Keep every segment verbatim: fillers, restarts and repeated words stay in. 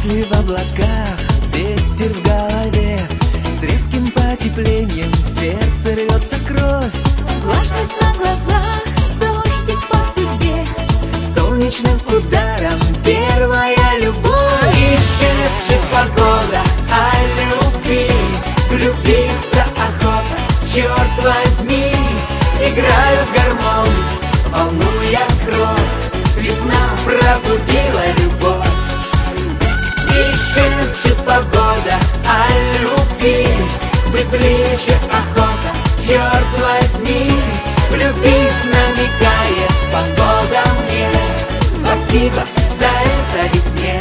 мысли в облаках, ветер в голове, с резким потеплением в сердце рвется кровь. Влажность на глазах, дождик по судьбе, Солнечным ударом первая любовь. И шепчет погода о любви, влюбиться охота, черт возьми. Играют гармонии, волнуя кровь, весна пробудила любовь. И шепчет погода о любви, быть ближе охота, черт возьми. Влюбись, намекает погода мне, спасибо за это весне.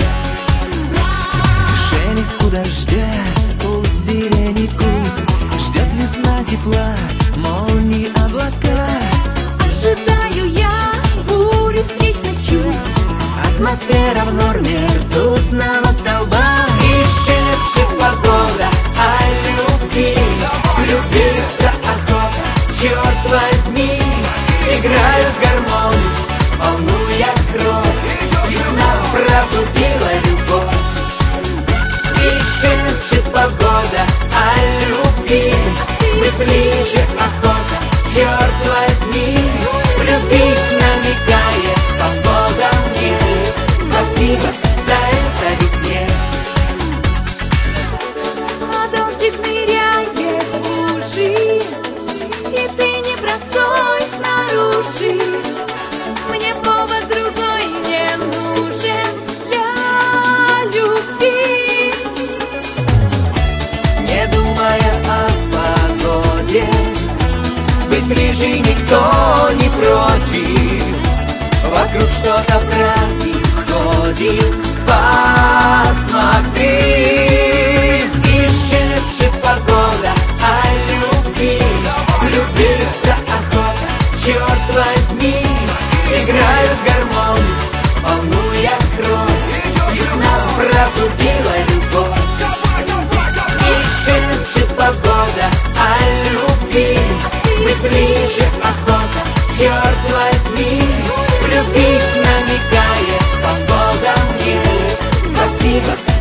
Шелест у дождя, у сирени куст, ждет весна тепла, молнии облака. ожидаю я бури встречных чувств. Атмосфера в норме, ртутного столба. И шепчет погода о любви, влюбиться охота, черт возьми. Играют гармонии, волнуя кровь, весна пробудила любовь. И шепчет погода о любви, быть ближе охота, черт возьми. Влюбись, намекает погода мне, спасибо за это весне. А дождик ныряет в лужи, и ты непростой снаружи. Мне повод другой не нужен для любви. Не думая о погоде, быть ближе никто не против. Вокруг что-то происходит, посмотри. И шепчет погода о любви, влюбиться охота, черт возьми. Играют гармонии, волнуя кровь, весна пробудила любовь. И шепчет погода о любви, быть ближе охота, черт возьми. Влюбись, намекает погода мне, спасибо